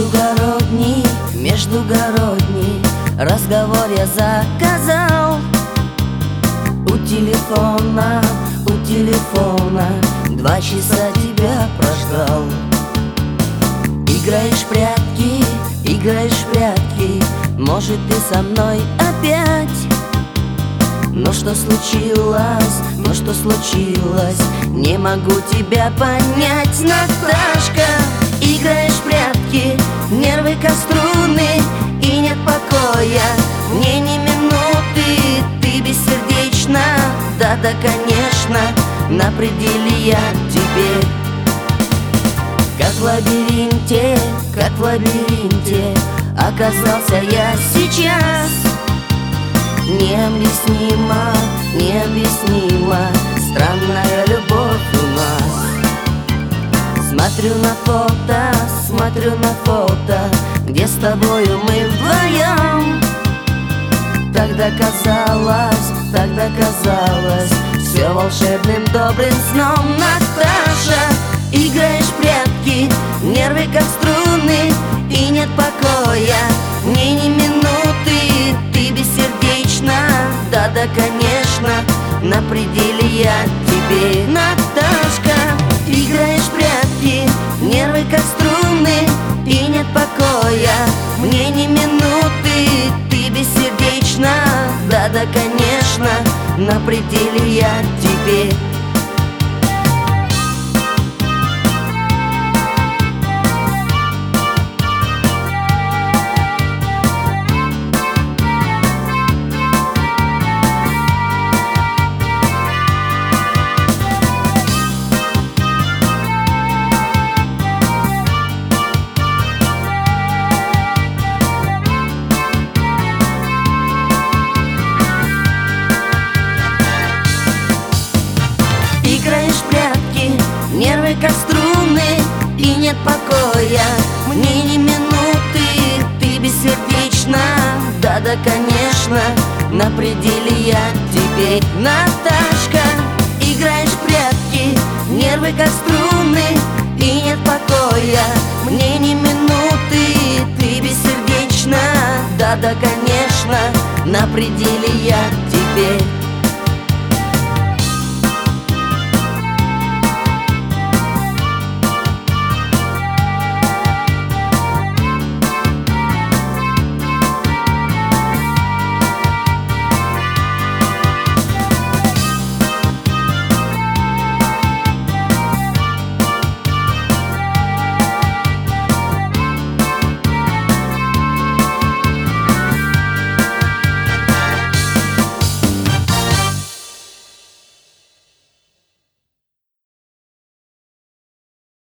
междугородний разговор я заказал. У телефона 2 часа тебя прождал. Играешь в прятки, может ты со мной опять. Но что случилось, не могу тебя понять, Наташка. Играешь в прятки, нервы как струны, и нет покоя мне ни минуты. Ты бессердечна, да-да, конечно, на пределе я тебе. Как в лабиринте оказался я сейчас. Необъяснимо, странная любовь у нас. Смотрю на фото, где с тобою мы вдвоем. Тогда казалось все волшебным добрым сном. Наташа, играешь в прятки, нервы как струны, и нет покоя мне ни минуты. Ты бессердечна, да-да, конечно, на пределе я тебе. Наташка, играешь в прятки, нервы как струны, и нет покоя мне ни минуты. Ты бессердечна, да-да, конечно, на пределе я тебе. Играешь в прятки, нервы как струны, и нет покоя мне ни минуты. Ты бессердечна, да-да, конечно, на пределе я тебе. Наташка, играешь в прятки, нервы как струны, и нет покоя мне ни минуты. Ты бессердечна, да-да, конечно, на пределе я тебе.